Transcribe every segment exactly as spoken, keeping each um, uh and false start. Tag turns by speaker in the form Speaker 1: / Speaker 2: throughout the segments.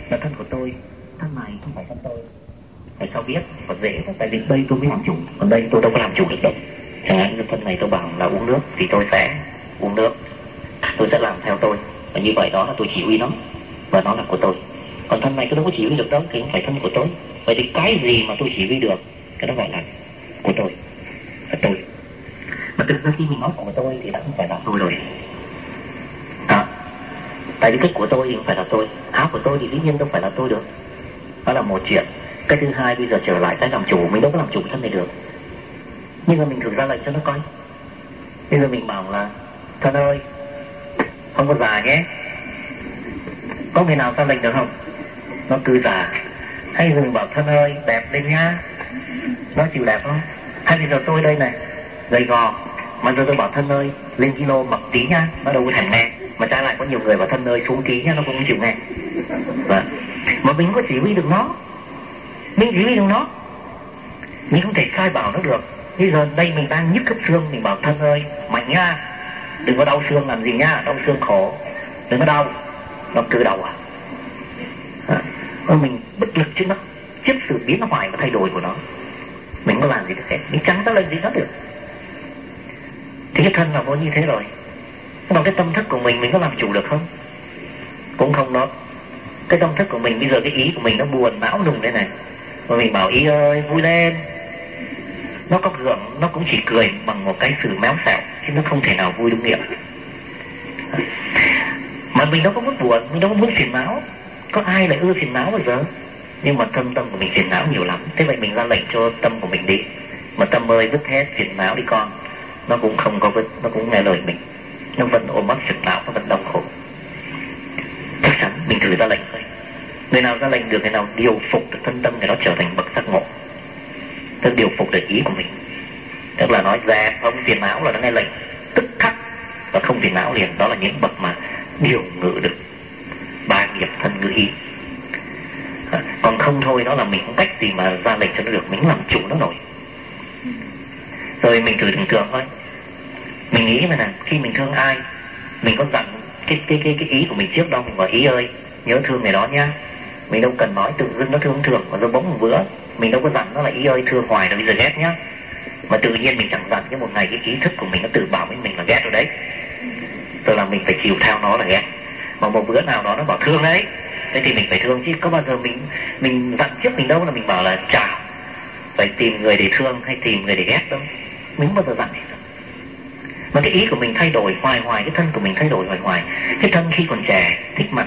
Speaker 1: là thân của tôi, thân này không phải thân tôi. Tại sao biết? Còn dễ, tại vì đây tôi mới làm chủ, còn đây tôi đâu có làm chủ được đâu. Chẳng hạn như thân này tôi bảo là uống nước thì tôi sẽ uống nước, tôi sẽ làm theo tôi, và như vậy đó là tôi chỉ huy nó, và nó là của tôi. Còn thân này tôi đâu có chỉ huy được đâu, thì không phải thân của tôi. Vậy thì cái gì mà tôi chỉ huy được, cái đó gọi là của tôi, là tôi. Mà thực ra khi mình nói của tôi thì đã không phải là tôi rồi. À, tại vì cái của tôi thì không phải là tôi, áo của tôi thì dĩ nhiên đâu phải là tôi được. Đó là một chuyện. Cái thứ hai, bây giờ trở lại cái làm chủ, mình đâu có làm chủ thân này được. Nhưng mà mình thử ra lệnh cho nó coi. Bây giờ mình bảo là thân ơi, không có già nhé. Có người nào ra lệnh được không? Nó cứ già. Hay mình bảo thân ơi, đẹp lên nhá, nó chịu đẹp không? Hay bây giờ tôi đây này, gầy gò, mà giờ tôi bảo thân ơi, lên kilo mập tí nhá, nó đâu có thèm nghe. Mà trái lại có nhiều người bảo thân ơi, xuống tí nhá, nó cũng không chịu nghe. Và mà mình có chỉ huy được nó, mình chỉ huy được nó, mình không thể khai bảo nó được. Bây giờ đây mình đang nhức khớp xương, mình bảo thân ơi, mạnh nhá, đừng có đau xương làm gì nhá, đau xương khổ, đừng có đau. Nó cứ đau à? à mình bất lực trước nó, trước sự biến hoại và thay đổi của nó, mình không có làm gì được hết, mình chẳng có làm gì nó được. Thì cái thân là vô như thế rồi. Còn cái tâm thức của mình, mình có làm chủ được không? Cũng không đó. Cái tâm thức của mình, bây giờ cái ý của mình nó buồn, não nùng thế này, và mình bảo ý ơi, vui lên, nó có gượng, nó cũng chỉ cười bằng một cái sự méo xẹo, chứ nó không thể nào vui đúng nghĩa. Mà mình đâu có muốn buồn, mình đâu có muốn phiền não. Có ai lại ưa phiền não bao giờ? Nhưng mà tâm tâm của mình phiền não nhiều lắm. Thế vậy mình ra lệnh cho tâm của mình đi, mà tâm ơi vứt hết phiền não đi con. Nó cũng không có vứt, nó cũng nghe lời mình, nó vẫn ôm ấp phiền não, nó vẫn đau khổ. Chắc chắn mình thử ra lệnh thôi. Người nào ra lệnh được, người nào điều phục được thân tâm, người đó trở thành bậc giác ngộ. Tức điều phục được ý của mình, tức là nói dẹp không phiền não là nó nghe lệnh tức khắc, và không phiền não liền. Đó là những bậc mà điều ngự được ba nghiệp thân ngữ ý. À, còn không thôi, đó là mình không cách gì mà ra lệnh cho nó được, mình làm chủ nó nổi. Rồi mình thử tưởng tượng thôi, mình nghĩ mà nè, khi mình thương ai, mình có dặn cái cái cái cái ý của mình trước đâu. Mình bảo ý ơi, nhớ thương người đó nhá. Mình đâu cần nói, tự dưng nó thương thường, mà nó bỗng một bữa mình đâu có dặn nó là ý ơi thương hoài rồi bây giờ ghét nhá. Mà tự nhiên mình chẳng dặn, cái một ngày cái ý thức của mình nó tự bảo với mình là ghét rồi đấy, tức là mình phải chịu theo nó là ghét. Mà một bữa nào đó nó bảo thương đấy, thế thì mình phải thương chứ. Có bao giờ mình mình dặn trước mình đâu là mình bảo là chào, phải tìm người để thương hay tìm người để ghét đâu. Mình không bao giờ dặn gì đâu. Mà cái ý của mình thay đổi hoài hoài, cái thân của mình thay đổi hoài hoài. Cái thân khi còn trẻ thích mặt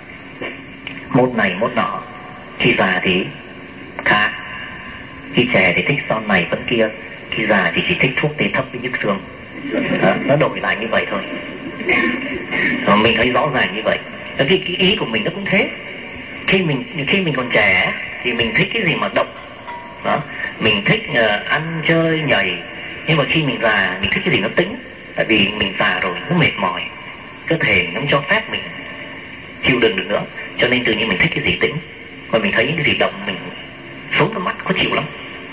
Speaker 1: mốt này mốt nọ, khi già thì khác. Khi trẻ thì thích son này vẫn kia, khi già thì chỉ thích thuốc tê thấp với nhức xương. À, nó đổi lại như vậy thôi. Và mình thấy rõ ràng như vậy. Cái, cái ý của mình nó cũng thế. Khi mình khi mình còn trẻ thì mình thích cái gì mà động đó, mình thích uh, ăn chơi nhảy. Nhưng mà khi mình già, mình thích cái gì nó tĩnh. Tại vì mình già rồi, nó mệt mỏi, cơ thể nó không cho phép mình chịu đựng được nữa, cho nên tự nhiên mình thích cái gì tĩnh. Và mình thấy những cái gì động, mình xuống cái mắt khó chịu lắm.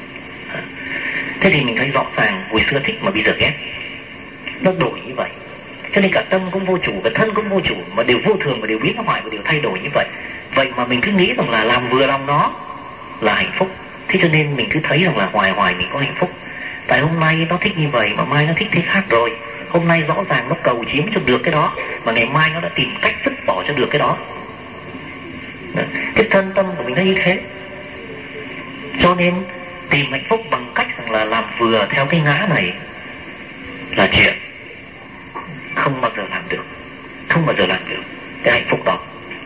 Speaker 1: Thế thì mình thấy rõ ràng hồi xưa thích mà bây giờ ghét. Nó đổi như vậy. Cho nên cả tâm cũng vô chủ, cả thân cũng vô chủ, mà đều vô thường và đều biến hoại và đều thay đổi như vậy. Vậy mà mình cứ nghĩ rằng là làm vừa lòng nó là hạnh phúc. Thế cho nên mình cứ thấy rằng là hoài hoài mình có hạnh phúc. Tại hôm nay nó thích như vậy mà mai nó thích thế khác rồi. Hôm nay rõ ràng nó cầu chiếm cho được cái đó, mà ngày mai nó đã tìm cách dứt bỏ cho được cái đó. Cái thân tâm của mình nó như thế. Cho nên tìm hạnh phúc bằng cách rằng là làm vừa theo cái ngã này là chuyện không bao giờ làm được, không bao giờ làm được cái hạnh phúc đó.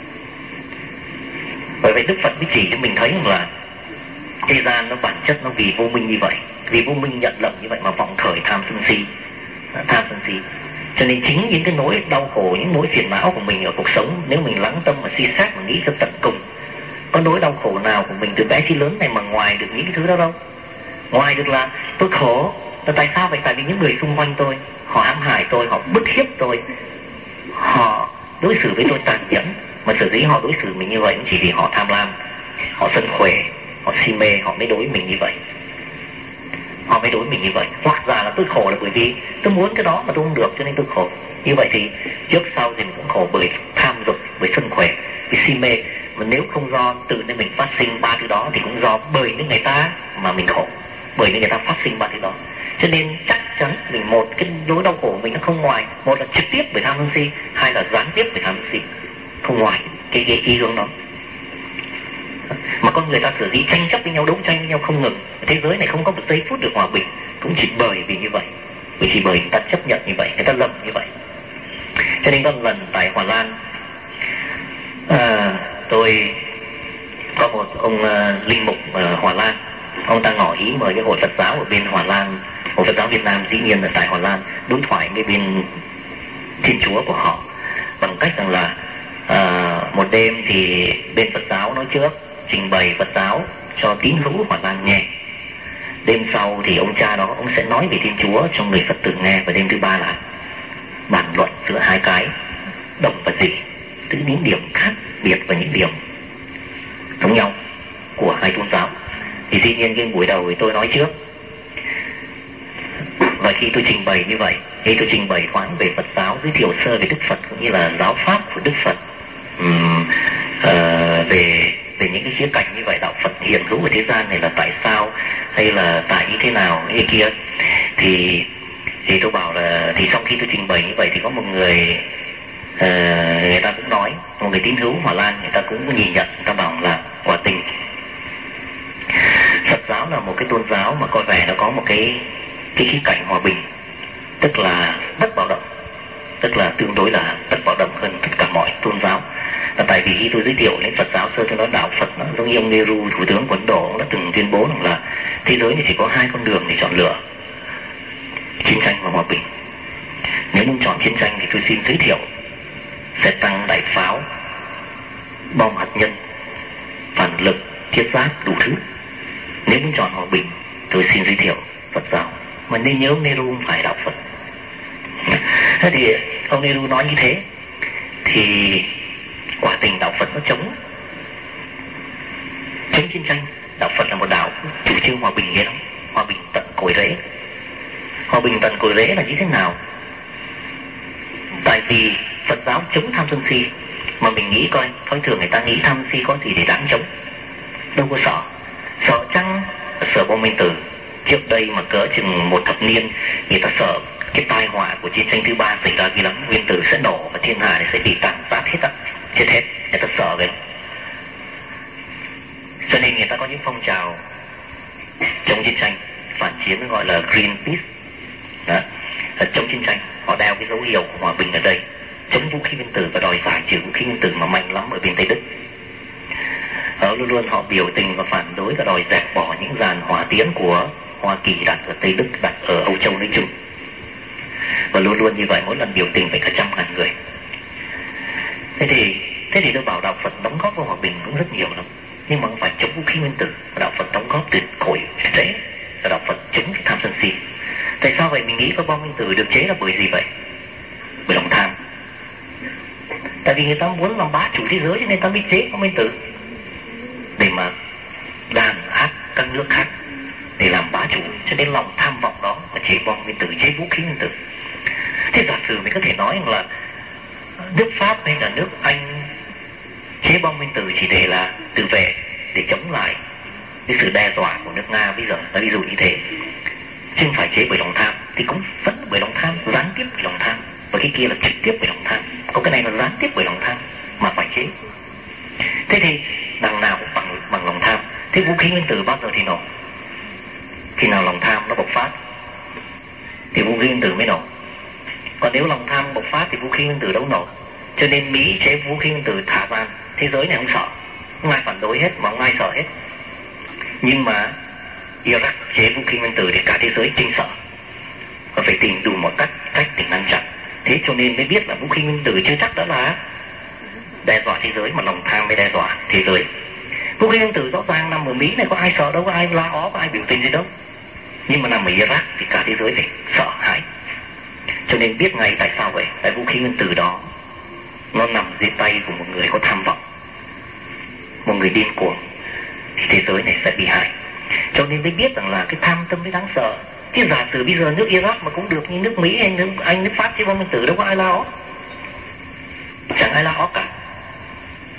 Speaker 1: Bởi vậy Đức Phật mới chỉ cho mình thấy rằng là thế gian nó bản chất nó vì vô minh như vậy, vì vô minh nhận lầm như vậy mà vọng khởi tham sân si, tham sân si. Cho nên chính những cái nỗi đau khổ, những nỗi phiền não của mình ở cuộc sống, nếu mình lắng tâm mà suy xét mà nghĩ cho tận cùng, có nỗi đau khổ nào của mình từ bé chí lớn này mà ngoài được những cái thứ đó đâu. Ngoài được là tôi khổ, là tại sao vậy? Tại vì những người xung quanh tôi, họ hãm hại tôi, họ bức hiếp tôi, họ đối xử với tôi tàn nhẫn. Mà sở dĩ họ đối xử mình như vậy cũng chỉ vì họ tham lam, họ sân khỏe, họ si mê, họ mới đối mình như vậy. Họ mới đối mình như vậy. Hoặc giả là tôi khổ là bởi vì tôi muốn cái đó mà tôi không được, cho nên tôi khổ. Như vậy thì trước sau thì mình cũng khổ bởi tham dục, bởi sân khỏe, bởi si mê. Mà nếu không do tự nên mình phát sinh ba thứ đó thì cũng do bởi những người ta mà mình khổ, bởi những người ta phát sinh ba thứ đó. Cho nên chắc chắn mình một cái nỗi đau khổ của mình nó không ngoài, một là trực tiếp bởi tham sân si, hai là gián tiếp bởi tham sân si, không ngoài cái, cái ý hướng đó. Mà con người ta sở dĩ tranh chấp với nhau, đấu tranh với nhau không ngừng, thế giới này không có một giây phút được hòa bình, cũng chỉ bởi vì như vậy, vì chỉ bởi người ta chấp nhận như vậy, người ta lầm như vậy. Cho nên có một lần tại Hòa Lan, à, tôi có một ông uh, linh mục uh, Hòa Lan, ông ta ngỏ ý mời cái hội Phật giáo ở bên Hòa Lan, hội Phật giáo Việt Nam dĩ nhiên là tại Hòa Lan, đối thoại với bên Thiên Chúa của họ bằng cách rằng là uh, một đêm thì bên Phật giáo nói trước trình bày Phật giáo cho tín hữu Hòa Lan nghe. Đêm sau thì ông cha đó ông sẽ nói về Thiên Chúa cho người Phật tử nghe, và đêm thứ ba là bàn luận giữa hai cái đồng và dị, từ những điểm khác biệt và những điểm giống nhau của hai tôn giáo. Thì dĩ nhiên cái buổi đầu thì tôi nói trước, và khi tôi trình bày như vậy, khi tôi trình bày khoản về Phật giáo, giới thiệu sơ về Đức Phật cũng như là giáo pháp của Đức Phật, um, uh, về về những cái khía cạnh như vậy, đạo Phật hiện hữu ở thế gian này là tại sao, hay là tại như thế nào, như kia, thì thì tôi bảo là, thì sau khi tôi trình bày như vậy thì có một người uh, người ta cũng nói, một người tín hữu Hòa Lan, người ta cũng nhìn nhận, người ta bảo là quả tình Phật giáo là một cái tôn giáo mà coi vẻ nó có một cái cái khía cạnh hòa bình, tức là bất bạo động, tức là tương đối là bất bạo động hơn tất cả mọi tôn giáo. Là tại vì khi tôi giới thiệu đến Phật giáo sơ, tôi nói đạo Phật nó giống như ông Nehru, thủ tướng của Ấn Độ, đã từng tuyên bố rằng là thế giới này chỉ có hai con đường để chọn lựa: chiến tranh và hòa bình. Nếu muốn chọn chiến tranh thì tôi xin giới thiệu xe tăng, đại pháo, bom hạt nhân, phản lực, thiết giáp, đủ thứ. Nếu muốn chọn hòa bình, tôi xin giới thiệu Phật giáo. Mà nên nhớ ông Nehru không phải đạo Phật. Thế thì ông Nehru nói như thế, thì quả tình đạo Phật nó chống chống chiến tranh. Đạo Phật là một đạo chủ trương hòa bình ghê lắm, hòa bình tận cội rễ. Hòa bình tận cội rễ là như thế nào? Tại vì Phật giáo chống tham sân si, mà mình nghĩ coi, thông thường người ta nghĩ tham sân si có gì để đáng chống, đâu có sợ. Sợ chăng? Sợ bom nguyên tử. Trước đây mà cỡ chừng một thập niên, người ta sợ cái tai họa của chiến tranh thứ ba xảy ra vì lắm, nguyên tử sẽ nổ và thiên hạ sẽ bị tàn sát hết á, chết hết. Người ta sợ vậy. Cho nên người ta có những phong trào chống chiến tranh, phản chiến gọi là Greenpeace. Đó. Chống chiến tranh, họ đeo cái dấu hiệu của hòa bình ở đây, chống vũ khí nguyên tử và đòi giải trừ vũ khí nguyên tử mà mạnh lắm ở bên Tây Đức. Họ luôn luôn họ biểu tình và phản đối và đòi dẹp bỏ những dàn hỏa tiễn của Hoa Kỳ đặt ở Tây Đức, đặt ở Âu Châu nói chung. Và luôn luôn như vậy, mỗi lần biểu tình phải cả trăm ngàn người. Thế thì thế thì tôi bảo đạo Phật đóng góp vào hòa bình cũng rất nhiều lắm, nhưng mà không phải chống vũ khí nguyên tử. Đạo Phật đóng góp từ cội rễ, và đạo Phật chống cái tham sân si. Tại sao vậy? Mình nghĩ có bom nguyên tử được chế là bởi gì vậy? Bởi lòng tham. Tại vì người ta muốn làm bá chủ thế giới cho nên ta mới chế bom nguyên tử, để mà đàn áp các nước khác, để làm bá chủ. Cho nên lòng tham vọng đó mà chế bom nguyên tử, chế vũ khí nguyên tử. Thế giả sử mình có thể nói là nước Pháp hay là nước Anh chế bom nguyên tử chỉ để là tự vệ, để chống lại cái sự đe dọa của nước Nga bây giờ, là ví dụ như thế, chứ không phải chế bởi lòng tham. Thì cũng vẫn bởi lòng tham, gián tiếp bởi lòng tham, và cái kia là trực tiếp bởi lòng tham. Có cái này là gián tiếp bởi lòng tham mà phải chế. Thế thì đằng nào cũng bằng, bằng lòng tham. Thế vũ khí nguyên tử bao giờ thì nổ? Khi nào lòng tham nó bộc phát thì vũ khí nguyên tử mới nổ. Còn nếu lòng tham bộc phát thì vũ khí nguyên tử đâu nổ. Cho nên Mỹ chế vũ khí nguyên tử thả ra, thế giới này không sợ, không ai phản đối hết, mà không ai sợ hết. Nhưng mà Iraq chế vũ khí nguyên tử để cả thế giới kinh sợ, và phải tìm đủ một cách cách để ngăn chặn. Thế cho nên mới biết là vũ khí nguyên tử chưa chắc đã là đe dọa thế giới, mà lòng tham mới đe dọa thế giới. Vũ khí nguyên tử rõ ràng nằm ở Mỹ này, có ai sợ đâu, có ai la ó, có ai biểu tình gì đâu. Nhưng mà nằm ở Iraq thì cả thế giới phải sợ hãi. Cho nên biết ngay tại sao vậy. Tại vũ khí nguyên tử đó nó nằm dưới tay của một người có tham vọng, một người điên cuồng, thì thế giới này sẽ bị hại. Cho nên mới biết rằng là cái tham tâm mới đáng sợ. Chứ giả sử bây giờ nước Iraq mà cũng được như nước Mỹ hay nước Anh, nước Pháp chế bom nguyên tử, đâu có ai la ó, chẳng ai la ó cả. Cho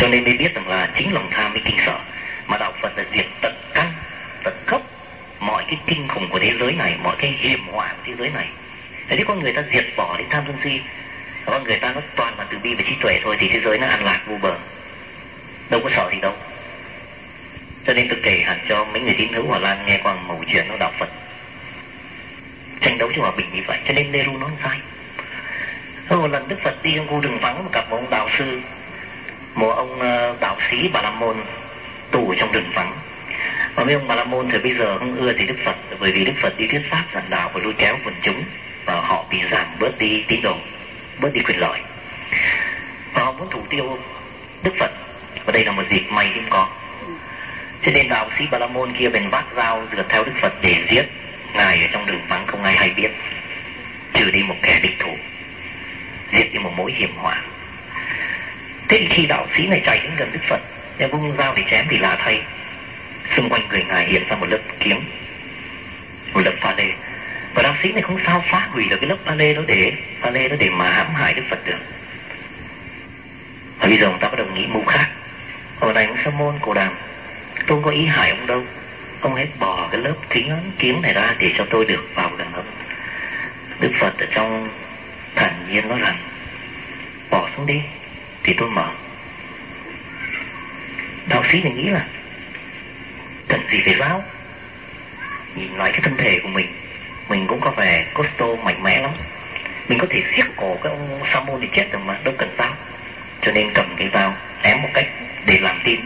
Speaker 1: Cho nên mới biết rằng là chính lòng tham mới kinh sợ. Mà đạo Phật là diệt tận căn, tận gốc mọi cái kinh khủng của thế giới này, mọi cái hiểm họa của thế giới này. Thế con người ta diệt bỏ đến tham sân si, con người ta nó toàn là từ bi và trí tuệ thôi, thì thế giới nó an lạc vô bờ, đâu có sợ gì đâu. Cho nên tôi kể hẳn cho mấy người tín hữu Hòa Lan nghe qua mẩu chuyện nó đạo Phật tranh đấu cho hòa bình như vậy. Cho nên Nehru nói sai. Một lần Đức Phật đi trong khu rừng vắng, gặp một ông đạo sư, một ông đạo sĩ Bà La Môn tù ở trong rừng vắng. Và mấy ông Bà La Môn thì bây giờ không ưa gì Đức Phật, bởi vì Đức Phật đi thuyết pháp giảng đạo và lôi kéo quần chúng, và họ bị giảm bớt đi tín đồ, bớt đi quyền lợi, và họ muốn thủ tiêu Đức Phật. Và đây là một dịp may hiếm có. Cho nên đạo sĩ Bà La Môn kia bèn vác dao rượt theo Đức Phật để giết ngài ở trong rừng vắng, không ai hay biết, trừ đi một kẻ địch thủ, diệt đi một mối hiểm họa. Thế thì khi đạo sĩ này chạy đến gần Đức Phật, để vung dao để chém thì lạ thay, xung quanh người ngài hiện ra một lớp kiếm, một lớp pha lê. Và đạo sĩ này không sao phá hủy được cái lớp pha lê đó để pha lê đó để mà hãm hại Đức Phật được. Và bây giờ người ta bắt đầu nghĩ mưu khác. Ở này ông Sa Môn Cồ Đàm, tôi không có ý hại ông đâu, ông hãy bỏ cái lớp kính kiếm này ra để cho tôi được vào gần ông. Đức Phật ở trong thản nhiên nói rằng bỏ xuống đi thì tôi mở. Đạo sĩ này nghĩ là cần gì phải giáo, nhìn lại cái thân thể của mình, mình cũng có vẻ Costo mạnh mẽ lắm, mình có thể siết cổ cái ông Sa Môn thì chết rồi mà, đâu cần dao. Cho nên cầm cái dao ém một cách để làm tin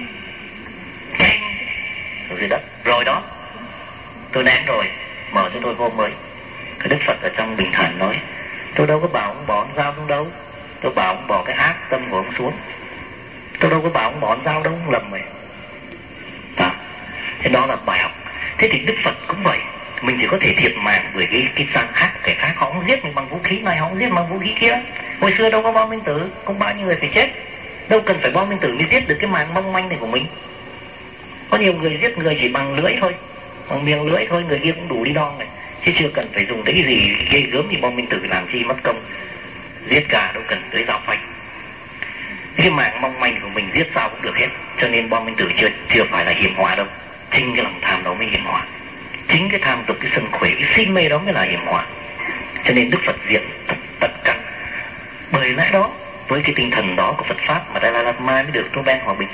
Speaker 1: ở dưới đất. Rồi đó, tôi nén rồi, mở cho tôi vô mới. Cái Đức Phật ở trong bình thản nói, tôi đâu có bảo ông bỏ con dao xuống đâu, tôi bảo ông bỏ cái ác tâm của ông xuống, tôi đâu có bảo ông bỏ con dao đâu, ông lầm rồi. Đó. Thế đó là bài học. Thế thì Đức Phật cũng vậy, mình chỉ có thể thiệt mạng bởi cái cái sang khác, kẻ khác họ không giết mình bằng vũ khí này, họ không giết bằng vũ khí kia. Hồi xưa đâu có bom nguyên tử, không bao nhiêu người phải chết, đâu cần phải bom nguyên tử mới giết được cái mạng mong manh này của mình. Có nhiều người giết người chỉ bằng lưỡi thôi, bằng miệng lưỡi thôi, người kia cũng đủ đi đo này, chứ chưa cần phải dùng cái gì ghê gớm như bom nguyên tử làm chi mất công. Giết gà đâu cần tới dao phanh. Cái mạng mong manh của mình giết sao cũng được hết. Cho nên bom nguyên tử chưa chưa phải là hiểm họa đâu, chính cái lòng tham đó mới hiểm họa. Chính cái tham dục, cái sân khỏe, cái si mê đó mới là hiểm họa. Cho nên Đức Phật diệt tất cả. Bởi lẽ đó, với cái tinh thần đó của Phật Pháp mà Dalai Lama mới được Nobel hòa bình.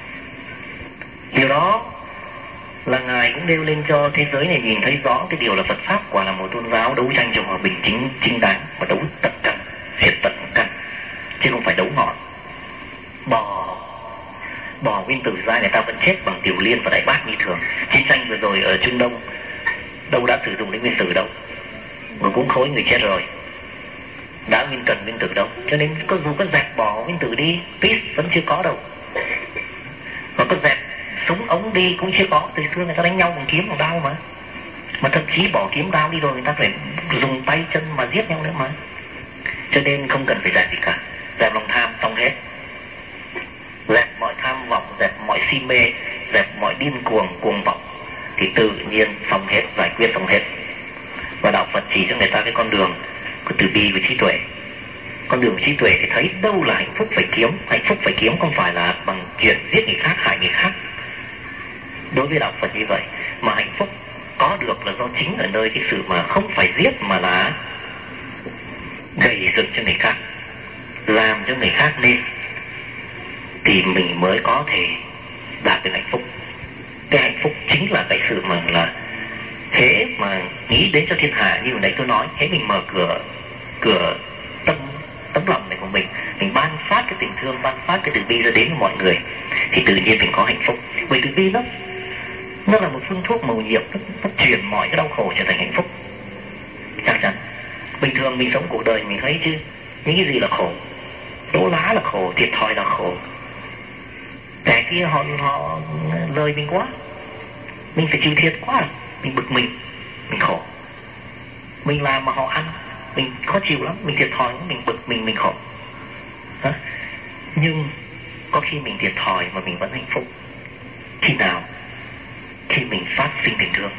Speaker 1: Điều đó là Ngài cũng nêu lên cho thế giới này nhìn thấy rõ cái điều là Phật Pháp quả là một tôn giáo đấu tranh cho hòa bình chính chính đáng, và đấu tất cả, diệt tất cả, chứ không phải đấu ngọn. Bỏ bỏ nguyên tử ra người ta vẫn chết bằng tiểu liên và đại bác như thường. Chiến tranh vừa rồi ở Trung Đông đâu đã sử dụng đến nguyên tử đâu, người cũng khối người chết rồi, đã nguyên cần nguyên tử đâu. Cho nên có dù có dẹp bỏ nguyên tử đi, peace vẫn chưa có đâu. Và có dẹp súng ống đi cũng chưa có. Từ xưa người ta đánh nhau bằng kiếm bằng đao mà, mà thậm chí bỏ kiếm đao đi rồi người ta phải dùng tay chân mà giết nhau nữa mà. Cho nên không cần phải dẹp gì cả. Dẹp lòng tham xong hết, dẹp mọi tham vọng, dẹp mọi si mê, dẹp mọi điên cuồng cuồng vọng, thì tự nhiên xong hết, giải quyết xong hết. Và đạo Phật chỉ cho người ta cái con đường của từ bi và trí tuệ. Con đường trí tuệ thì thấy đâu là hạnh phúc phải kiếm. Hạnh phúc phải kiếm không phải là bằng chuyện giết người khác, hại người khác. Đối với đạo Phật như vậy. Mà hạnh phúc có được là do chính ở nơi cái sự mà không phải giết, mà là gây dựng cho người khác, làm cho người khác nên, thì mình mới có thể đạt được hạnh phúc. Cái hạnh phúc chính là cái sự mà là thế mà nghĩ đến cho thiên hạ. Như hồi nãy tôi nói, thế mình mở cửa cửa tâm tấm lòng này của mình, mình ban phát cái tình thương, ban phát cái từ bi ra đến với mọi người, thì tự nhiên mình có hạnh phúc. Bởi từ bi nó nó là một phương thuốc mầu nhiệm, nó, nó chuyển mọi cái đau khổ trở thành hạnh phúc. Chắc chắn bình thường mình sống cuộc đời mình thấy chứ, những cái gì là khổ, đố lá là khổ, thiệt thòi là khổ. Kẻ kia họ họ lời mình quá, mình phải chịu thiệt quá, mình bực mình, mình khổ. Mình làm mà họ ăn, mình khó chịu lắm, mình thiệt thòi, mình bực mình, mình khổ. Hả? Nhưng có khi mình thiệt thòi mà mình vẫn hạnh phúc. Khi nào? Khi mình phát sinh tình thương.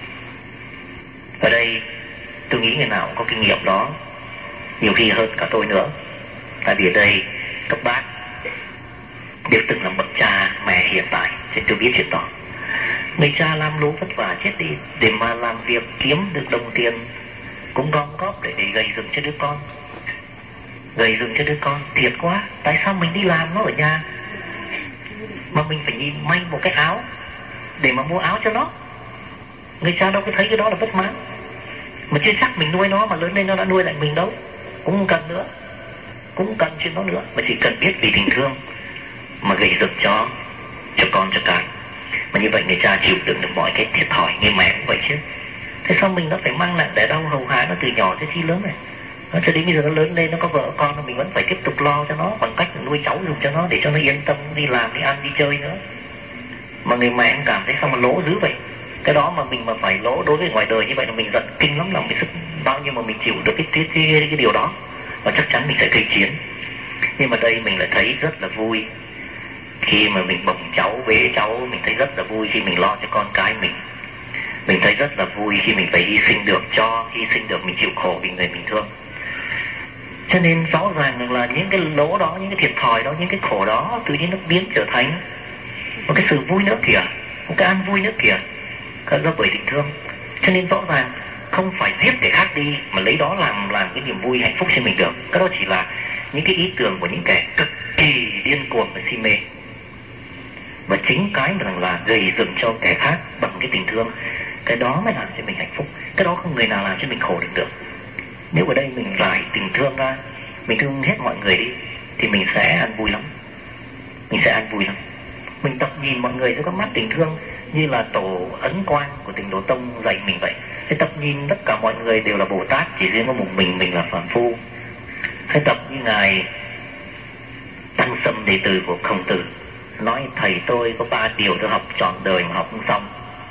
Speaker 1: Ở đây tôi nghĩ người nào cũng có kinh nghiệm đó, nhiều khi hơn cả tôi nữa. Tại vì ở đây các bác đều từng là bậc cha mẹ hiện tại, thì tôi biết chuyện đó. Người cha làm lũ vất vả chết đi để mà làm việc kiếm được đồng tiền, cũng gom góp để, để gầy dựng cho đứa con, gầy dựng cho đứa con. Thiệt quá, tại sao mình đi làm nó ở nhà mà mình phải nhìn may một cái áo để mà mua áo cho nó? Người cha đâu có thấy cái đó là bất mãn. Mà chưa chắc mình nuôi nó mà lớn lên nó đã nuôi lại mình đâu. Cũng không cần nữa, cũng không cần chuyện đó nữa. Mà chỉ cần biết vì tình thương mà gầy dựng cho cho con cho cái. Mà như vậy người cha chịu đựng được mọi cái thiệt thòi, như mẹ cũng vậy chứ. Thế sao mình nó phải mang nặng để đau hầu hạ nó từ nhỏ tới khi lớn này? Nó cho đến bây giờ nó lớn lên, nó có vợ con, mình vẫn phải tiếp tục lo cho nó bằng cách nuôi cháu dùng cho nó để cho nó yên tâm đi làm, đi ăn, đi chơi nữa. Mà người mẹ cũng cảm thấy sao mà lỗ dữ vậy. Cái đó mà mình mà phải lỗ đối với ngoài đời như vậy là mình giận kinh lắm, lòng mình sức bao nhiêu mà mình chịu được cái, cái, cái, cái điều đó. Và chắc chắn mình sẽ gây chiến. Nhưng mà đây mình lại thấy rất là vui khi mà mình bồng cháu, bế cháu, mình thấy rất là vui khi mình lo cho con cái mình. Mình thấy rất là vui khi mình phải hy sinh được cho, hy sinh được mình chịu khổ vì người mình thương. Cho nên rõ ràng là những cái lỗ đó, những cái thiệt thòi đó, những cái khổ đó tự nhiên nó biến trở thành một cái sự vui nữa kìa, một cái an vui nữa kìa, do bởi tình thương. Cho nên rõ ràng không phải giết kẻ khác đi mà lấy đó làm làm cái niềm vui hạnh phúc cho mình được. Cái đó chỉ là những cái ý tưởng của những kẻ cực kỳ điên cuồng và si mê. Và chính cái mà là gầy dựng cho kẻ khác bằng cái tình thương, cái đó mới làm cho mình hạnh phúc. Cái đó không người nào làm cho mình khổ được được. Nếu ở đây mình rải tình thương ra, mình thương hết mọi người đi, thì mình sẽ ăn vui lắm. Mình sẽ ăn vui lắm. Mình tập nhìn mọi người với các mắt tình thương như là tổ Ấn Quang của Tịnh Độ Tông dạy mình vậy. Hãy tập nhìn tất cả mọi người đều là Bồ Tát, chỉ riêng có một mình mình là phàm phu. Hãy tập như ngài Tăng Sâm, đệ tử của Khổng Tử, nói thầy tôi có ba điều tôi học trọn đời mà học không xong.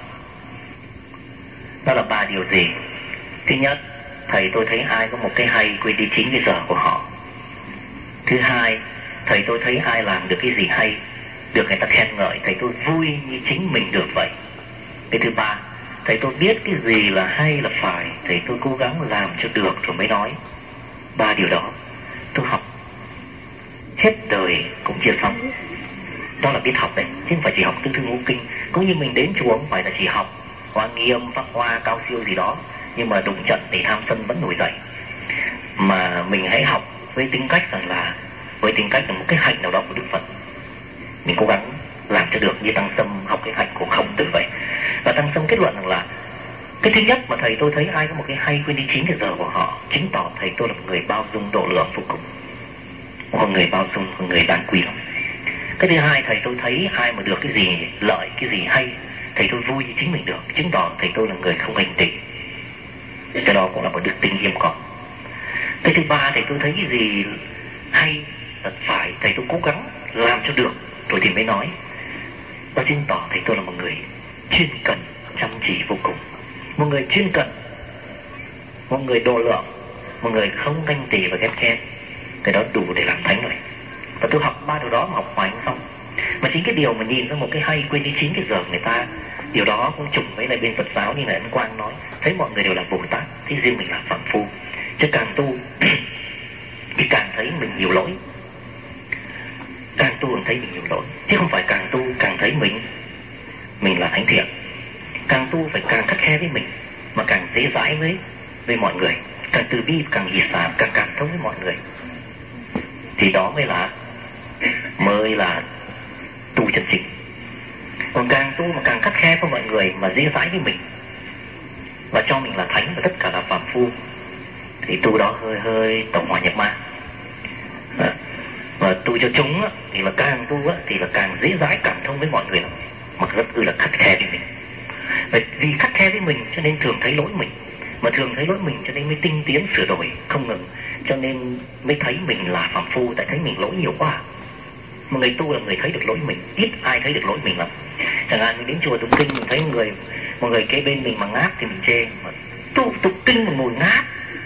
Speaker 1: Đó là ba điều gì? Thứ nhất, thầy tôi thấy ai có một cái hay quên đi chính cái giờ của họ. Thứ hai, thầy tôi thấy ai làm được cái gì hay, được người ta khen ngợi, thầy tôi vui như chính mình được vậy. Cái thứ ba, thầy tôi biết cái gì là hay là phải, thầy tôi cố gắng làm cho được rồi mới nói. Ba điều đó tôi học hết đời cũng chưa xong. Đó là biết học đấy, chứ không phải chỉ học tứ thư ngũ kinh. Cũng như mình đến chùa không phải là chỉ học Hoa Nghi Âm, Pháp Hoa, Cao Siêu gì đó, nhưng mà đụng trận thì tham sân vẫn nổi dậy. Mà mình hãy học với tính cách rằng là, với tính cách là một cái hạnh nào đó của Đức Phật. Mình cố gắng làm cho được như Tăng Sâm học cái hạnh của Khổng Tử vậy. Và Tăng Sâm kết luận rằng là cái thứ nhất mà thầy tôi thấy ai có một cái hay quên đi chính cái giờ của họ, chứng tỏ thầy tôi là một người bao dung độ lượng vô cùng, một người bao dung, một người đáng quý lắm. Cái thứ hai, thầy tôi thấy ai mà được cái gì lợi, cái gì hay, thầy tôi vui như chính mình được, chứng tỏ thầy tôi là người không ganh tị. Cái đó cũng là một đức tính hiếm có. Cái thứ ba, thầy tôi thấy cái gì hay, thật phải, thầy tôi cố gắng làm cho được rồi thì mới nói. Đó chứng tỏ thầy tôi là một người chuyên cần, chăm chỉ vô cùng, một người chuyên cần, một người độ lượng, một người không ganh tị và ghét ghen. Cái đó đủ để làm thánh rồi. Và tôi học ba điều đó mà học hoài không xong. Mà chính cái điều mà nhìn ra một cái hay quên đi chính cái giờ người ta, điều đó cũng trùng với lại bên Phật giáo như là Ấn Quang nói, thấy mọi người đều là Bồ Tát, thì riêng mình là phàm phu. Chứ càng tu thì càng thấy mình nhiều lỗi, càng tu càng thấy mình nhiều lỗi, chứ không phải càng tu càng thấy mình mình là thánh thiện. Càng tu phải càng khắt khe với mình, mà càng dễ dãi với với mọi người, càng từ bi, càng hỷ xả, càng cảm thông với mọi người. Thì đó mới là mới là tu chân chính. Còn càng tu mà càng khắt khe với mọi người mà dễ dãi với mình và cho mình là thánh và tất cả là phàm phu, thì tu đó hơi hơi tổng hòa nhập ma. À, và tu cho chúng á, thì là càng tu á, thì là càng dễ dãi cảm thông với mọi người, mà rất ư là khắt khe với mình. Bởi vì khắt khe với mình cho nên thường thấy lỗi mình, mà thường thấy lỗi mình cho nên mới tinh tiến sửa đổi không ngừng, cho nên mới thấy mình là phàm phu, tại thấy mình lỗi nhiều quá. Mà người tu là người thấy được lỗi mình, ít ai thấy được lỗi mình lắm. Chẳng hạn mình đến chùa tụng kinh, mình thấy người một người kế bên mình mà ngáp thì mình chê, mà tu tụng kinh mà ngồi ngáp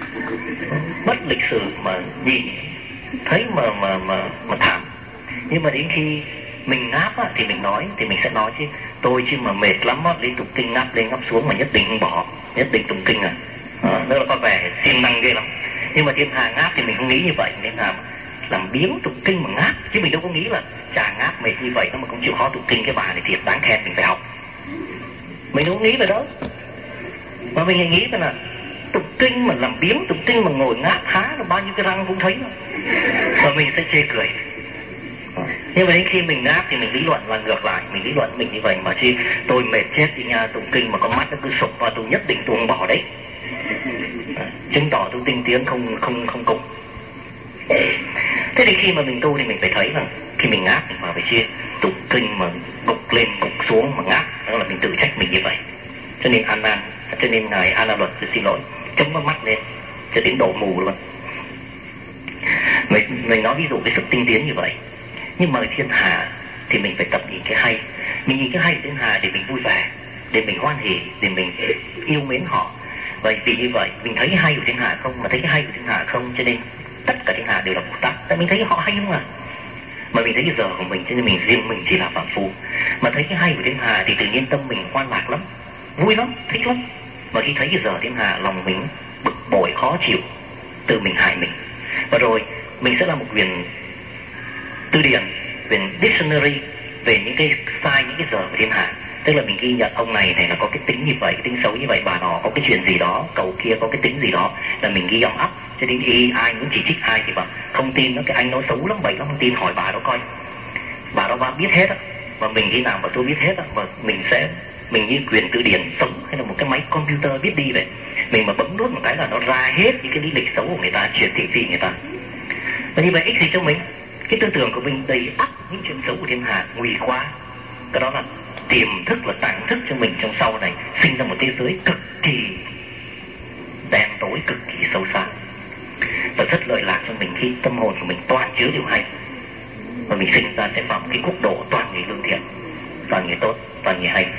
Speaker 1: mất lịch sử mà nhìn thấy mà mà mà mà thảm. Nhưng mà đến khi mình ngáp á, thì mình nói, thì mình sẽ nói chứ tôi chứ mà mệt lắm á, đi tụng kinh ngáp lên ngáp xuống mà nhất định không bỏ, nhất định tụng kinh à. À, đó là có vẻ siêng năng ghê lắm. Nhưng mà thiên hà ngáp thì mình không nghĩ như vậy, nên là làm biếng tụng kinh mà ngáp, chứ mình đâu có nghĩ là là chà ngáp mệt như vậy nó mà cũng chịu khó tụng kinh, cái bà này thiệt đáng khen, mình phải học. Mình không nghĩ về đó, mà mình nghĩ về là tụng kinh mà làm biếng, tụng kinh mà ngồi ngáp há là bao nhiêu cái răng cũng thấy, và mình sẽ chê cười. Nhưng mà đến khi mình ngáp thì mình lý luận là ngược lại, mình lý luận mình như vậy mà chi tôi mệt chết đi nha, tụng kinh mà con mắt nó cứ sụp và tôi nhất định tôi không bỏ đấy, chứng tỏ tôi tinh tiến không không không cùng. Thế thì khi mà mình tu thì mình phải thấy rằng khi mình ngáp mình mà phải chia tụng kinh mà gục lên gục xuống mà ngáp, đó là mình tự trách mình như vậy. Cho nên Anna, cho nên ngài Anna Luật xin lỗi, chống con mắt lên cho đến đổ mù luôn. Mình, mình nói ví dụ cái sự tinh tiến như vậy. Nhưng mà thiên hạ thì mình phải tập nhìn cái hay. Mình nhìn cái hay thiên hạ để mình vui vẻ, để mình hoan hỉ, để mình yêu mến họ. Và vì như vậy mình thấy cái hay của thiên hạ không, mà thấy cái hay của thiên hạ không, cho nên tất cả thiên hạ đều là Bồ Tát. Tại mình thấy họ hay không à, mà mình thấy cái giờ của mình, cho nên mình riêng mình chỉ là phàm phu. Mà thấy cái hay của thiên hạ thì tự nhiên tâm mình hoan lạc lắm, vui lắm, thích lắm. Mà khi thấy cái giờ thiên hạ lòng mình bực bội khó chịu, tự mình hại mình. Và rồi mình sẽ là một quyền từ điển, về dictionary về những cái sai, những cái giờ của thiên hạ. Tức là mình ghi nhận ông này này là có cái tính như vậy, cái tính xấu như vậy, bà nó có cái chuyện gì đó, cậu kia có cái tính gì đó, là mình ghi âm ấp. Cho nên ý, ai muốn chỉ trích ai thì bảo không tin nó, cái anh nói xấu lắm vậy, nó không tin hỏi bà đó coi, bà đó bà biết hết á. Và mình khi nào mà tôi biết hết á, và mình sẽ mình như quyền từ điển sống hay là một cái máy computer biết đi vậy, mình mà bấm nút một cái là nó ra hết những cái lý lịch xấu của người ta, chuyện thị phi người ta. Và như vậy ích gì cho mình? Cái tư tưởng của mình đầy ắp những chuyện xấu của thiên hạ, nguy quá. Cái đó là tiềm thức, là tàng thức cho mình trong sau này sinh ra một thế giới cực kỳ đen tối, cực kỳ sâu xa, và rất lợi lạc cho mình khi tâm hồn của mình toàn chứa điều hay. Và mình sinh ra sẽ vào một cái quốc độ toàn người lương thiện, toàn người tốt, toàn người hay,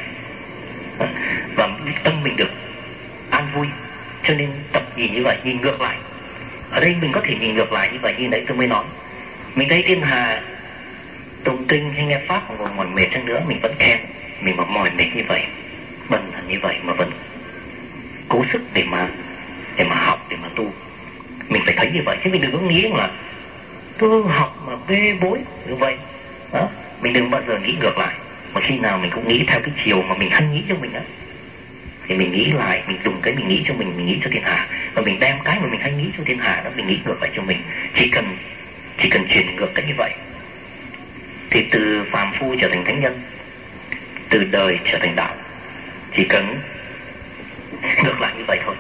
Speaker 1: và tâm mình được an vui. Cho nên tập nhìn như vậy, nhìn ngược lại. Ở đây mình có thể nhìn ngược lại như vậy, như nãy tôi mới nói. Mình thấy thiên hà tụng kinh hay nghe pháp mà còn mỏi mệt chăng nữa, mình vẫn khen. Mình mà mỏi mệt như vậy, bần thần như vậy mà vẫn cố sức để mà để mà học, để mà tu. Mình phải thấy như vậy, chứ mình đừng có nghĩ là tôi học mà bê bối như vậy đó. Mình đừng bao giờ nghĩ ngược lại. Mà khi nào mình cũng nghĩ theo cái chiều mà mình hay nghĩ cho mình đó, thì mình nghĩ lại, mình dùng cái mình nghĩ cho mình, mình nghĩ cho thiên hạ. Và mình đem cái mà mình hay nghĩ cho thiên hạ đó, mình nghĩ ngược lại cho mình. Chỉ cần Chỉ cần chuyển ngược cái như vậy thì từ phàm phu trở thành thánh nhân, từ đời trở thành đạo. Chỉ cần ngược lại như vậy thôi.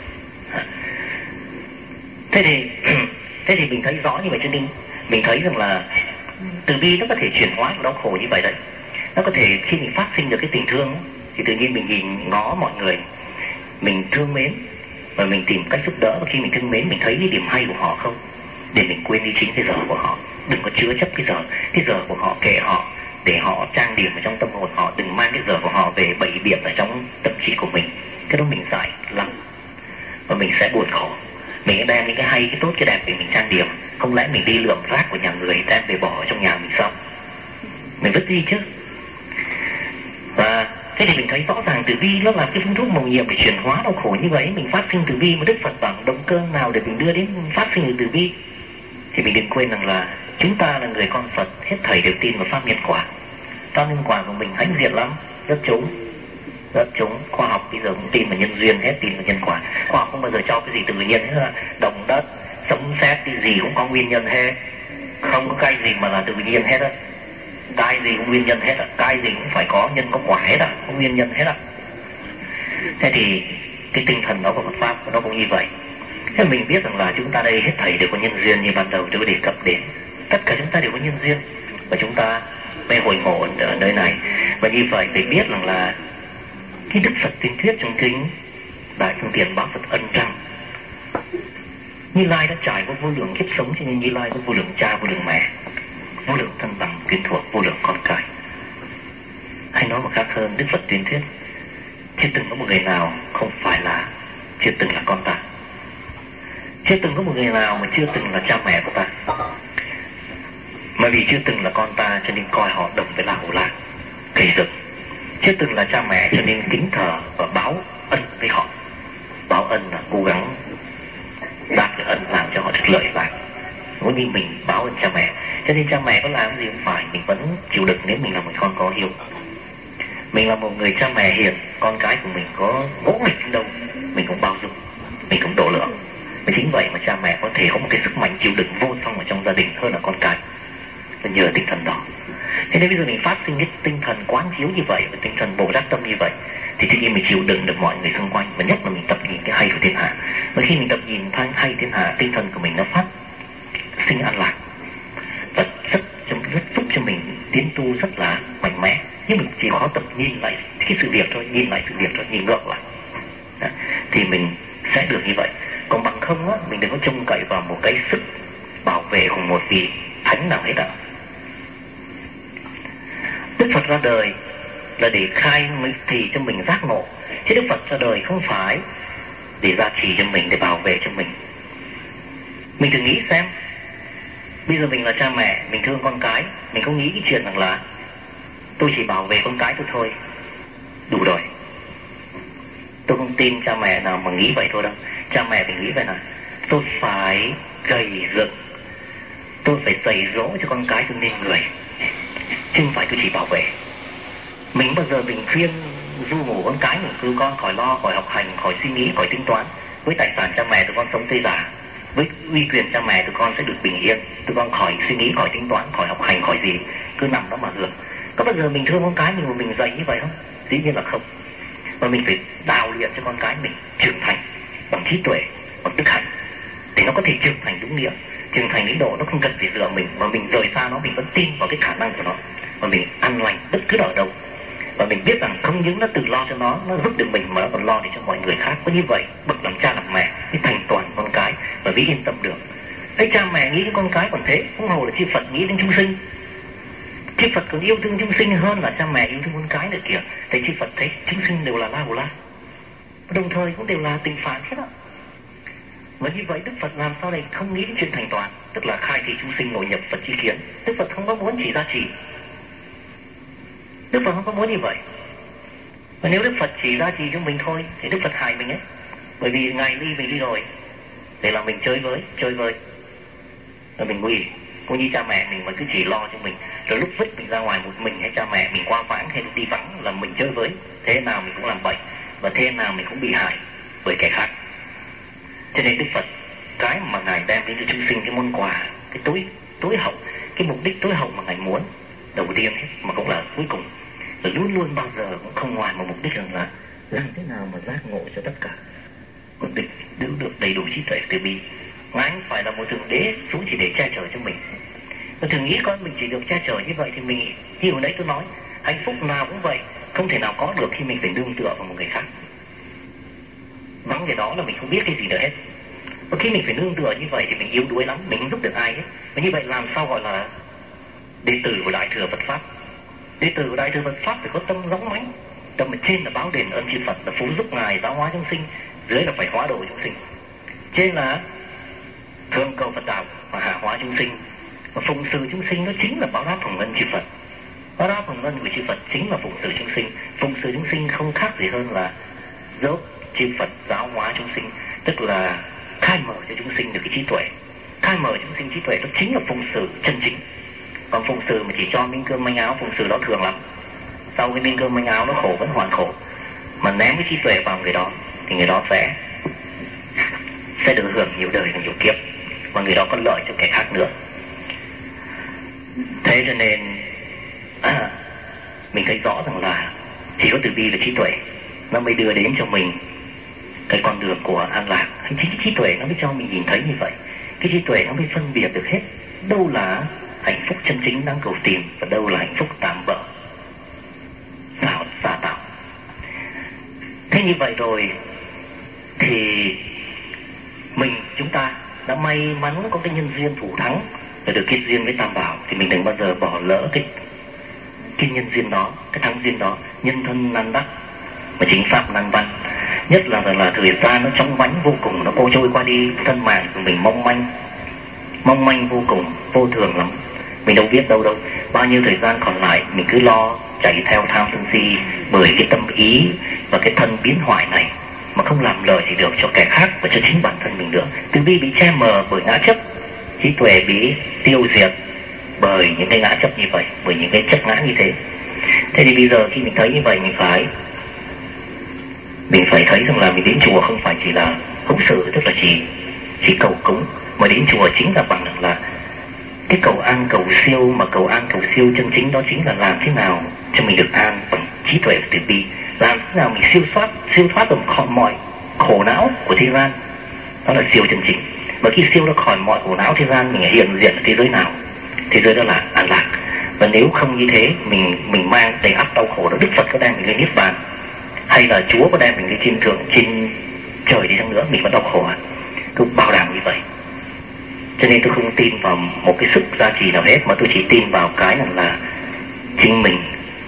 Speaker 1: Thế thì Thế thì mình thấy rõ như vậy, cho nên mình thấy rằng là từ bi nó có thể chuyển hóa đau khổ như vậy đấy. Nó có thể khi mình phát sinh được cái tình thương thì tự nhiên mình nhìn ngó mọi người, mình thương mến và mình tìm cách giúp đỡ. Và khi mình thương mến, mình thấy cái điểm hay của họ không, để mình quên đi chính cái giờ của họ. Đừng có chứa chấp cái giờ Cái giờ của họ kệ họ, để họ trang điểm ở trong tâm hồn họ. Đừng mang cái giờ của họ về bày biện ở trong tâm trí của mình. Cái đó mình dại lắm, và mình sẽ buồn khổ. Mình đem những cái hay, cái tốt, cái đẹp để mình trang điểm. Không lẽ mình đi lượm rác của nhà người đem về bỏ ở trong nhà mình sao? Mình vứt đi chứ. Và thế thì mình thấy rõ ràng từ bi nó là cái phương thuốc mầu nhiệm để chuyển hóa đau khổ như vậy. Mình phát sinh từ bi, mà Đức Phật bằng động cơ nào để mình đưa đến phát sinh từ bi? Thì mình đừng quên rằng là chúng ta là người con Phật, hết thảy đều tin vào pháp nhân quả. Pháp nhân quả của mình hãnh diện lắm, rất trúng, rất trúng. Khoa học bây giờ cũng tin vào nhân duyên hết, tin vào nhân quả. Khoa học không bao giờ cho cái gì tự nhiên hết, là động đất, sấm sét, cái gì cũng có nguyên nhân hết. Không có cái gì mà là tự nhiên hết á. Cái gì cũng nguyên nhân hết á, cái gì cũng phải có nhân có quả hết á, có nguyên nhân hết á. Thế thì cái tinh thần đó của Phật pháp nó cũng như vậy. Thế mình biết rằng là chúng ta đây hết thảy đều có nhân duyên như ban đầu tôi đề cập đến. Tất cả chúng ta đều có nhân duyên, và chúng ta mới hồi ngộ ở nơi này. Và như vậy để biết rằng là cái Đức Phật tiên thuyết trong kinh Đại Phương Tiện Báo Phật Ân rằng Như Lai đã trải qua vô lượng kiếp sống, cho nên Như Lai có vô lượng cha, vô lượng mẹ, vô lượng thân bằng quyến thuộc, vô lượng con cái. Hay nói một khác hơn, Đức Phật tiên thuyết chưa từng có một người nào không phải là chưa từng là con ta. Chưa từng có một người nào mà chưa từng là cha mẹ của ta. Mà vì chưa từng là con ta cho nên coi họ đồng với La Hầu La, cây rừng. Chưa từng là cha mẹ cho nên kính thờ và báo ân với họ. Báo ân là cố gắng đáp cái ân làm cho họ được lợi lạc, cũng như mình báo ân cha mẹ. Cho nên cha mẹ có làm gì cũng phải, mình vẫn chịu đựng nếu mình là một con có hiếu. Mình là một người cha mẹ hiền, con cái của mình có ngỗ nghịch đâu, mình cũng bao dung, mình cũng độ lượng. Và chính vậy mà cha mẹ có thể có một cái sức mạnh chịu đựng vô song ở trong gia đình hơn là con cái, là nhờ tinh thần đó. Thế nên bây giờ mình phát sinh cái tinh thần quán chiếu như vậy, và tinh thần bồ đắc tâm như vậy, thì tự nhiên mình chịu đựng được mọi người xung quanh, và nhất là mình tập nhìn cái hay của thiên hạ. Và khi mình tập nhìn thanh hay thiên hạ, tinh thần của mình nó phát sinh an lạc, và rất, rất giúp cho mình tiến tu rất là mạnh mẽ. Nhưng mình chỉ khó tập nhìn lại cái sự việc thôi, nhìn lại sự việc thôi, nhìn ngược lại đó, thì mình sẽ được như vậy. Còn bằng không á, mình đừng có trông cậy vào một cái sức bảo vệ của một vị thánh nào hết ạ. Đức Phật ra đời là để khai thị cho mình giác ngộ, chứ Đức Phật ra đời không phải để gia trì cho mình, để bảo vệ cho mình. Mình thử nghĩ xem, bây giờ mình là cha mẹ, mình thương con cái, mình không nghĩ cái chuyện rằng là tôi chỉ bảo vệ con cái tôi thôi, đủ rồi. Tôi không tin cha mẹ nào mà nghĩ vậy thôi đâu. Cha mẹ mình nghĩ vậy là tôi phải gầy dựng, tôi phải dạy dỗ cho con cái tôi nên người, chứ không phải tôi chỉ bảo vệ. Mình bao giờ mình khuyên du ngủ con cái mình, cứ con khỏi lo, khỏi học hành, khỏi suy nghĩ, khỏi tính toán. Với tài sản cha mẹ tụi con sống tươi già, với uy quyền cha mẹ tụi con sẽ được bình yên, tụi con khỏi suy nghĩ, khỏi tính toán, khỏi học hành, khỏi gì, cứ nằm đó mà hưởng. Có bao giờ mình thương con cái mình mà mình dạy như vậy không? Dĩ nhiên là không. Mà mình phải đào luyện cho con cái mình trưởng thành bằng trí tuệ, bằng đức hạnh, để nó có thể trưởng thành đúng nghĩa. Trưởng thành đến độ nó không cần phải dựa mình, mà mình rời xa nó, mình vẫn tin vào cái khả năng của nó, và mình an lành bất cứ ở đâu. Và mình biết rằng không những nó tự lo cho nó, nó giúp được mình, mà nó còn lo để cho mọi người khác. Có như vậy, bậc làm cha làm mẹ mới thành toàn con cái và mới yên tâm được. Thấy cha mẹ nghĩ đến con cái còn thế, không hầu là chư Phật nghĩ đến chúng sinh. Chư Phật còn yêu thương chúng sinh hơn là cha mẹ yêu thương con cái nữa kìa. Thấy chư Phật thấy chúng sinh đều là La Hầu La, đồng thời cũng đều là tình phản hết á. Và như vậy Đức Phật làm sao này không nghĩ đến chuyện thành toàn, tức là khai thị chúng sinh ngồi nhập Phật chi kiến. Đức Phật không có muốn chỉ gia trì, Đức Phật không có muốn như vậy. Và nếu Đức Phật chỉ gia trì cho mình thôi thì Đức Phật hại mình ấy. Bởi vì Ngài ly mình đi rồi, để là mình chơi với, chơi với, rồi mình nguy. Cũng như cha mẹ mình mà cứ chỉ lo cho mình, rồi lúc vứt mình ra ngoài một mình, hay cha mẹ mình qua vãng hay đi vắng là mình chơi với, thế nào mình cũng làm bậy, và thế nào mình cũng bị hại bởi kẻ khác. Cho nên Đức Phật, cái mà Ngài đem đến cho chúng sinh cái món quà, cái tối tối hậu, cái mục đích tối hậu mà Ngài muốn đầu tiên hết, mà cũng là cuối cùng, là luôn luôn bao giờ cũng không ngoài một mục đích rằng là làm thế nào mà giác ngộ cho tất cả, mục đích giữ được đầy đủ trí tuệ từ bi. Ngài không phải là một thượng đế xuống chỉ để che chở cho mình. Và thường nghĩ con mình chỉ được che chở như vậy thì mình, như hồi nãy tôi nói, hạnh phúc nào cũng vậy, không thể nào có được khi mình phải nương tựa vào một người khác. Vắng cái đó là mình không biết cái gì nữa hết. Và khi mình phải nương tựa như vậy thì mình yếu đuối lắm, mình không giúp được ai hết. Và như vậy làm sao gọi là đệ tử của Đại Thừa Phật Pháp? Đệ tử của Đại Thừa Phật Pháp phải có tâm rỗng mãnh. Tâm ở trên là báo đền ơn chư Phật, là phú giúp Ngài giáo hóa chúng sinh, dưới là phải hóa độ chúng sinh. Trên là thương cầu Phật đạo và hạ hóa chúng sinh, và phụng sự chúng sinh nó chính là báo đáp phụng ân chư Phật. Báo đáp phụng ân của chư Phật chính là phụng sự chúng sinh. Phụng sự chúng sinh không khác gì hơn là giúp chư Phật giáo hóa chúng sinh, tức là khai mở cho chúng sinh được cái trí tuệ. Khai mở chúng sinh trí tuệ đó chính là phụng sự chân chính. Còn phụng sự mà chỉ cho miếng cơm manh áo, phụng sự đó thường lắm. Sau cái miếng cơm manh áo nó khổ vẫn hoàn khổ, mà ném cái trí tuệ vào người đó thì người đó sẽ sẽ được hưởng nhiều đời và nhiều kiếp, và người đó có lợi cho kẻ khác nữa. Thế cho nên à, mình thấy rõ rằng là chỉ có từ bi và trí tuệ nó mới đưa đến cho mình cái con đường của an lạc. Chính trí tuệ nó mới cho mình nhìn thấy như vậy. Cái trí tuệ nó mới phân biệt được hết đâu là hạnh phúc chân chính đang cầu tìm và đâu là hạnh phúc tạm bợ, tạo giả tạo. Thế như vậy rồi thì mình, chúng ta đã may mắn có cái nhân duyên thủ thắng và được kết duyên với Tam Bảo, thì mình đừng bao giờ bỏ lỡ cái cái nhân duyên đó, cái thắng duyên đó. Nhân thân nan đắc mà chính pháp nan văn. Nhất là là thời gian nó chóng vánh vô cùng, nó cô trôi qua đi, thân mạng của mình mong manh, mong manh vô cùng, vô thường lắm. Mình đâu biết đâu đâu. Bao nhiêu thời gian còn lại mình cứ lo chạy theo tham sân si bởi cái tâm ý và cái thân biến hoại này, mà không làm lợi gì được cho kẻ khác và cho chính bản thân mình nữa. Từ bi bị che mờ bởi ngã chấp, trí tuệ bị tiêu diệt bởi những cái ngã chấp như vậy, bởi những cái chấp ngã như thế. Thế thì bây giờ khi mình thấy như vậy, mình phải mình phải thấy rằng là mình đến chùa không phải chỉ là phụng sự, tức là chỉ chỉ cầu cúng, mà đến chùa chính là bằng là cái cầu an cầu siêu, mà cầu an cầu siêu chân chính đó chính là làm thế nào cho mình được an bằng trí tuệ và từ bi, làm thế nào mình siêu thoát siêu thoát được khỏi mọi khổ não của thế gian, đó là siêu chân chính. Và khi siêu ra khỏi mọi khổ não thế gian, mình hiện diện ở thế giới nào? Thế giới đó là an lạc. Và nếu không như thế, mình mình mang đầy ắp đau khổ đó, Đức Phật có đem mình lên niết bàn, hay là Chúa có đem mình lên trên thượng trên trời đi chăng nữa, mình vẫn đau khổ à? Tôi bảo đảm như vậy. Cho nên tôi không tin vào một cái sức gia trì nào hết, mà tôi chỉ tin vào cái rằng là chính mình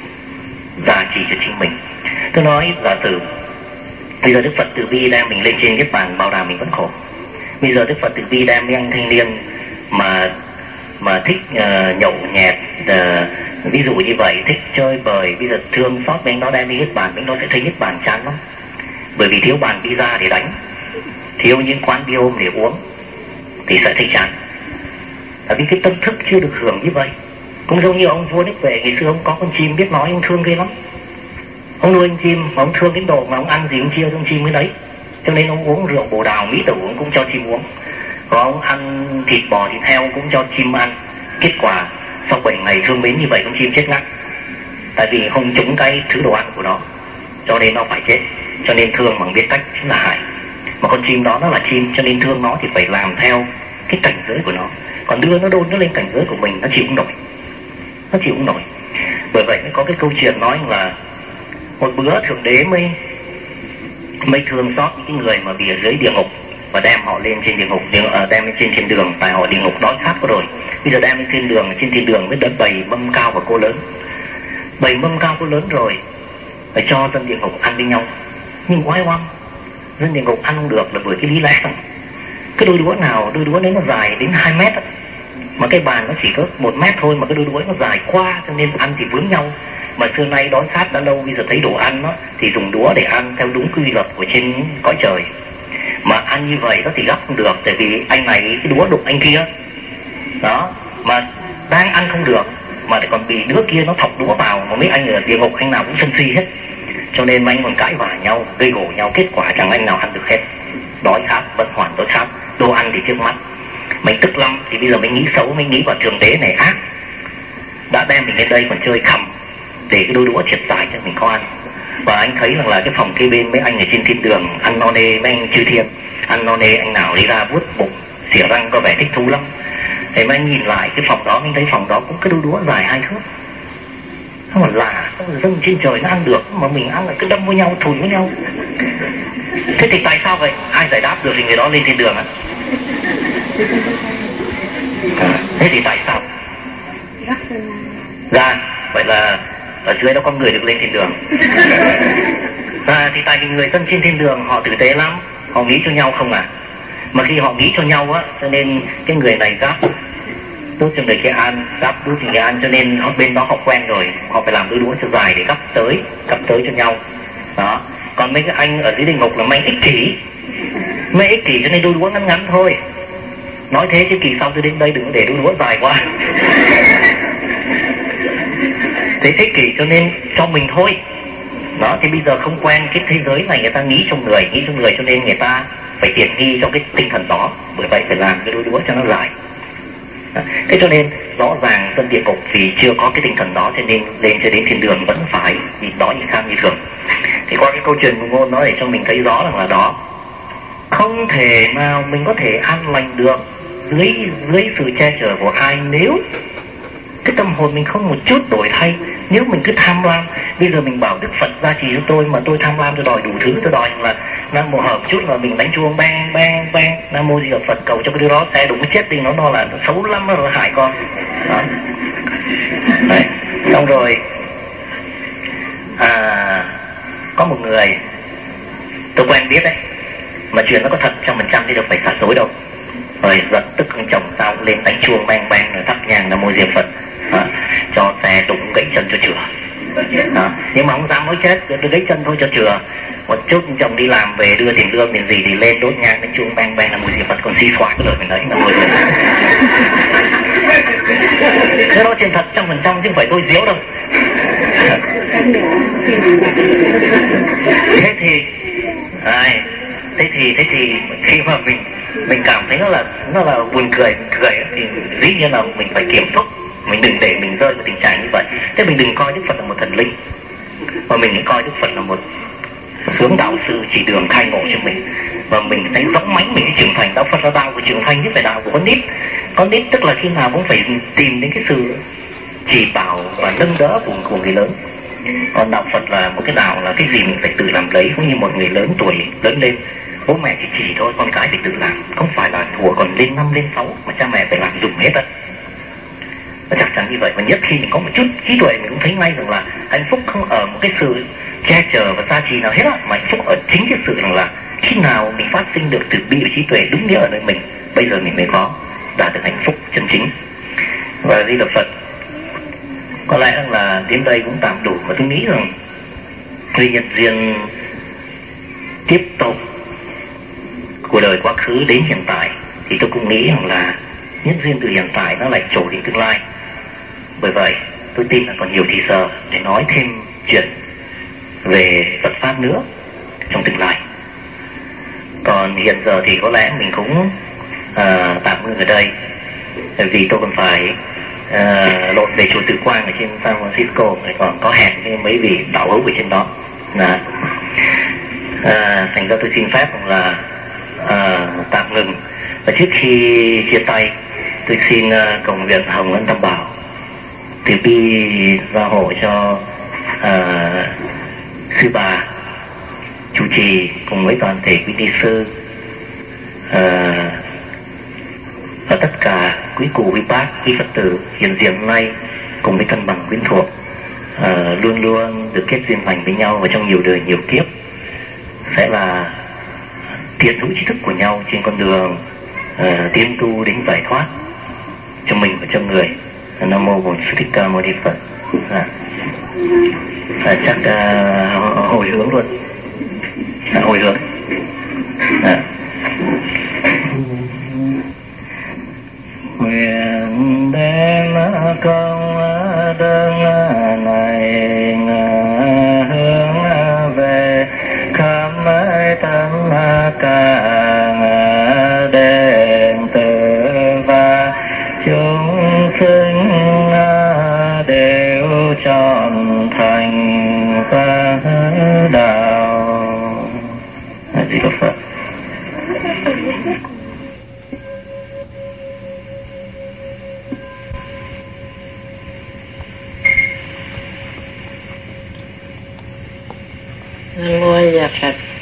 Speaker 1: gia trì cho chính mình. Tôi nói giả sử bây giờ Đức Phật từ bi đem mình lên trên niết bàn, bảo đảm mình vẫn khổ. Bây giờ Đức Phật từ bi đem mấy anh thanh niên mà mà thích uh, nhậu nhẹt, uh, ví dụ như vậy, thích chơi bời, bây giờ thương xót bên đó đem đi niết bàn, bên đó sẽ thấy niết bàn chán lắm. Bởi vì thiếu bàn pizza để đánh, thiếu những quán bia ôm để uống thì sẽ thấy chán. Tại vì cái tâm thức chưa được hưởng như vậy. Cũng giống như ông vua Đức Huệ, ngày xưa ông có con chim biết nói, ông thương ghê lắm. Ông nuôi con chim mà ông thương đến độ mà ông ăn gì ông chia cho con chim mới lấy. Cho nên ông uống rượu bồ đào mỹ tử ông cũng cho chim uống. Còn ông ăn thịt bò thịt heo cũng cho chim ăn. Kết quả sau bảy ngày thương mến như vậy con chim chết ngắt. Tại vì không trúng cái thứ đồ ăn của nó, cho nên nó phải chết. Cho nên thương bằng biết cách chính là hại. Mà con chim đó nó là chim, cho nên thương nó thì phải làm theo cái cảnh giới của nó. Còn đưa nó đôn nó lên cảnh giới của mình, nó chịu không nổi. Nó chịu không nổi. Bởi vậy mới có cái câu chuyện nói là một bữa Thượng Đế mới mới thương xót những người mà bị ở dưới địa ngục và đem họ lên trên địa ngục, đem lên trên thiên đường, tại họ địa ngục đói khát có rồi. Bây giờ đem lên thiên đường, trên thiên đường mới đỡ bày mâm cao và cô lớn. Bày mâm cao cô lớn rồi phải cho dân địa ngục ăn với nhau. Nhưng oai oăm, dân địa ngục ăn không được là bởi cái lý lẽ rằng cái đôi đũa nào, đôi đũa đấy nó dài đến hai mét đó, mà cái bàn nó chỉ có một mét thôi, mà cái đôi đũa nó dài qua, cho nên ăn thì vướng nhau. Mà xưa nay đói khát đã lâu, bây giờ thấy đồ ăn đó, thì dùng đũa để ăn theo đúng quy luật của trên cõi trời. Mà ăn như vậy đó thì gấp không được, tại vì anh này cái đũa đụng anh kia đó, mà đang ăn không được mà lại còn bị đứa kia nó thọc đũa vào, mà mấy anh ở địa ngục anh nào cũng sân si hết. Cho nên mấy anh còn cãi vã nhau, gây gổ nhau, kết quả chẳng anh nào ăn được hết. Đói khát, vẫn hoàn đói khát, đồ ăn thì trước mắt. Mình tức lắm, thì bây giờ mình nghĩ xấu, mình nghĩ vào Thượng Đế này ác, đã đem mình lên đây còn chơi khăm để cái đôi đũa thiệt dài cho mình có ăn. Và anh thấy rằng là cái phòng kế bên mấy anh ở trên thiên đường ăn no nê, mấy anh chư thiên ăn no nê, anh nào đi ra vuốt bụng xỉa răng có vẻ thích thú lắm. Thì mấy anh nhìn lại cái phòng đó, mình thấy phòng đó cũng cái đôi đũa dài hai thước. Nó mà lạ, dân trên trời nó ăn được, mà mình ăn là cứ đâm với nhau, thùn với nhau. Thế thì tại sao vậy? Ai giải đáp được thì người đó lên thiên đường ạ? À, thế thì tại sao? Dạ, vậy là ở dưới đó có người được lên thiên đường. À, thì tại vì người dân trên thiên đường họ tử tế lắm, họ nghĩ cho nhau không à. Mà khi họ nghĩ cho nhau á, cho nên cái người này gắp đút cho người kia ăn, gắp đút cho người ăn, cho nên họ bên đó họ quen rồi, họ phải làm đôi đũa cho dài để gắp tới, gắp tới cho nhau. Đó. Còn mấy cái anh ở dưới địa ngục là mấy ích kỷ, mấy ích kỷ cho nên đôi đũa ngắn ngắn thôi. Nói thế chứ kỳ sau tôi đến đây đừng có để đôi đũa dài quá. Thế ích kỷ cho nên cho mình thôi. Đó, thì bây giờ không quen cái thế giới này, người ta nghĩ trong người, nghĩ trong người cho nên người ta phải tiện nghi cho cái tinh thần đó. Bởi vậy phải làm cái đôi đũa cho nó dài. Đó. Thế cho nên rõ ràng dân địa ngục vì chưa có cái tinh thần đó, cho nên lên cho đến thiên đường vẫn phải nhìn đó như khác như thường. Thì qua cái câu chuyện của Ngôn nói để cho mình thấy rõ rằng là đó, không thể nào mình có thể an lành được dưới dưới sự che chở của ai nếu cái tâm hồn mình không một chút đổi thay. Nếu mình cứ tham lam, bây giờ mình bảo Đức Phật gia trì cho tôi mà tôi tham lam, tôi đòi đủ thứ, tôi đòi là Nam Mô hợp chút là mình đánh chuông bang bang bang Nam Mô Di Đà Phật cầu cho cái đứa đó xe đúng chết đi, nó nó là nó xấu lắm, nó là hại con đó. Đấy. Xong rồi à, có một người tôi quen biết đấy, mà chuyện nó có thật trăm phần trăm thì đâu phải giả dối đâu. Rồi giận tức con chồng sao lên đánh chuông bang bang rồi thắp nhang Nam Mô Di Đà Phật đó, cho xe đụng gãy chân cho chừa đó. Nhưng mà không dám nói chết, tôi gãy chân thôi cho chừa. một chút chồng đi làm về đưa tiền lương tiền gì thì lên đốt nhang đến chuông bang bang là mùi gì Phật, còn xí xoa cái lời mình nói là mùi gì. Cái đó trên thật trăm phần trăm chứ không phải tôi diếu đâu. Thế thì ai thế thì thế thì khi mà mình mình cảm thấy nó là nó là buồn cười cười thì dĩ nhiên là mình phải kiểm thúc, mình đừng để mình rơi vào tình trạng như vậy. Thế mình đừng coi Đức Phật là một thần linh, mà mình hãy coi Đức Phật là một sướng đạo sư chỉ đường khai ngộ cho mình, và mình thấy giống mánh mình trưởng thành. Đạo Phật là đạo của trưởng thành chứ phải đạo của con nít. Con nít tức là khi nào cũng phải tìm đến cái sự chỉ bảo và nâng đỡ của, của người lớn. Còn đạo Phật là một cái đạo là cái gì mình phải tự làm lấy, cũng như một người lớn tuổi lớn lên, bố mẹ chỉ chỉ thôi, con cái thì tự làm, không phải là thua còn lên năm lên sáu mà cha mẹ phải làm dùng hết á. Và chắc chắn như vậy, và nhất khi mình có một chút trí tuệ mình cũng thấy ngay rằng là hạnh phúc không ở một cái sự che chở và gia trì nào hết á, mà hạnh phúc ở chính cái sự rằng là khi nào mình phát sinh được từ bi và trí tuệ đúng nghĩa ở nơi mình, bây giờ mình mới có đạt được hạnh phúc chân chính. Và Di Đà Phật có lẽ là đến đây cũng tạm đủ, và tôi nghĩ rằng nguyên nhân duyên tiếp tục của đời quá khứ đến hiện tại thì tôi cũng nghĩ rằng là nhân duyên từ hiện tại nó lại trổ đến tương lai. Bởi vậy tôi tin là còn nhiều thì giờ để nói thêm chuyện về Phật Pháp nữa trong tương lai. Còn hiện giờ thì có lẽ mình cũng à, tạm ngưng ở đây, vì tôi còn phải à, lộn về chùa Từ Quang ở trên San Francisco, còn có hẹn với mấy vị đạo hữu ở trên đó. Là, à, thành ra tôi xin phép là à, tạm ngừng. Và trước khi chia tay, tôi xin uh, cầu nguyện Hồng Ân Tam Bảo từ bi gia hộ cho uh, sư bà chủ trì cùng với toàn thể quý ni sư uh, và tất cả quý cụ quý bác quý Phật tử hiện diện hôm nay cùng với thân bằng quyến thuộc uh, luôn luôn được kết duyên lành với nhau, và trong nhiều đời nhiều kiếp sẽ là thiện hữu tri thức của nhau trên con đường uh, tiến tu đến giải thoát cho mình và cho người. Nam mô Bổn Sư Thích Ca Mâu Ni Phật. À, à, chắc uh, hồi hướng luôn. À, hồi hướng. À. Nguyện đem công đức này hướng về khắp tâm cả đệ tử và chúng sinh đều trọn thành và đạo. A Di Đà Phật.
Speaker 2: Nam mô A Di Đà Phật.